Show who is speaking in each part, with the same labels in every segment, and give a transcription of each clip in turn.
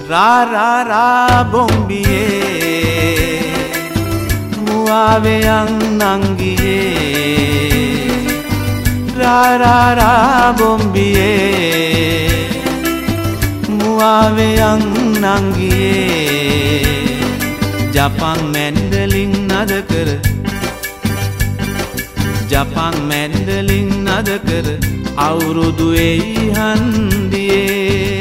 Speaker 1: Ra ra ra bombiye muave ang nangiye Ra ra ra bombiye muave ang nangiye Japan mandolin nadakar Japan mandolin nadakar අවුරුදු එයි හන්දියේ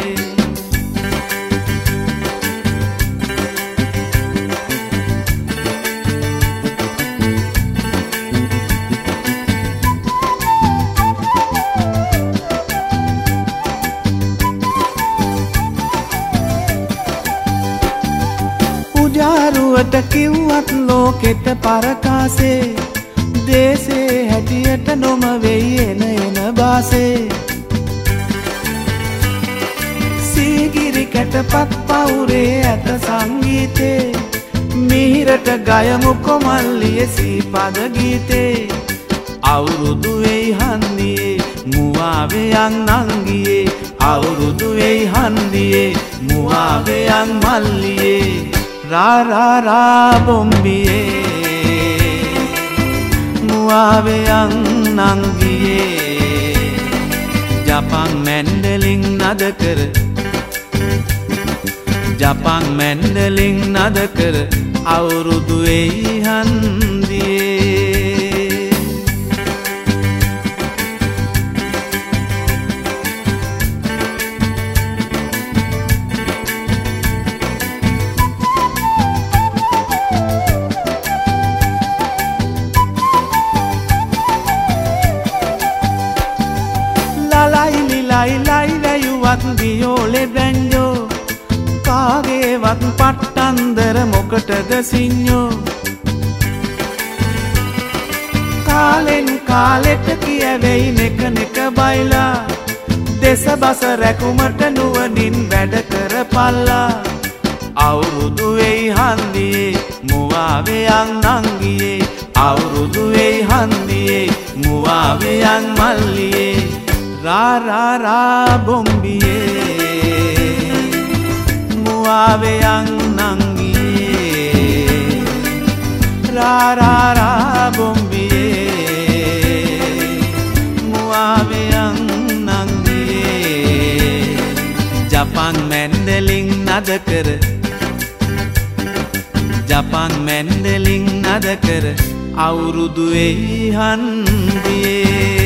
Speaker 1: උජාරුවට කිව්වත් ලෝකෙට පරකාසේ දේසේ හැටියට නොම වෙයි එන බාසේ සීගිරි කැටපත් පවුරේ ඇත සංගීතේ මිහිරට ගයමු කොමල්ලියේ සීපද ගීතේ අවුරුදු වෙයි හන්දියේ මුවාවේ යන් නංගියේ අවුරුදු වෙයි හන්දියේ මුවාවේ යන් මල්ලියේ රා රා රා බොම්බියේ muave ang nangiye Japan mandolin nadakar Japan mandolin nadakar අවුරුදු එයි හන්දියේ ලයිලයිලයිලයිවත් වියෝලේ බැන්ජෝ කාගේවත් පට්ටන්දර මොකටද සිඤ්ඤෝ කාලෙන් කාලෙට කියවෙයි නෙක නෙක බයිලා දෙසබස රැකුමට නුවණින් වැඩ කරපල්ලා අවුරුදු වෙයි හන්දියේ මුවාවේ යන් නංගියේ අවුරුදු වෙයි හන්දියේ මුවාවේ යන් මල්ලියේ Ra ra ra bombiye muave ang nangiye Ra ra ra bombiye muave ang nangiye Japan mandolin nadakar Japan mandolin nadakar අවුරුදු එයි හන්දියේ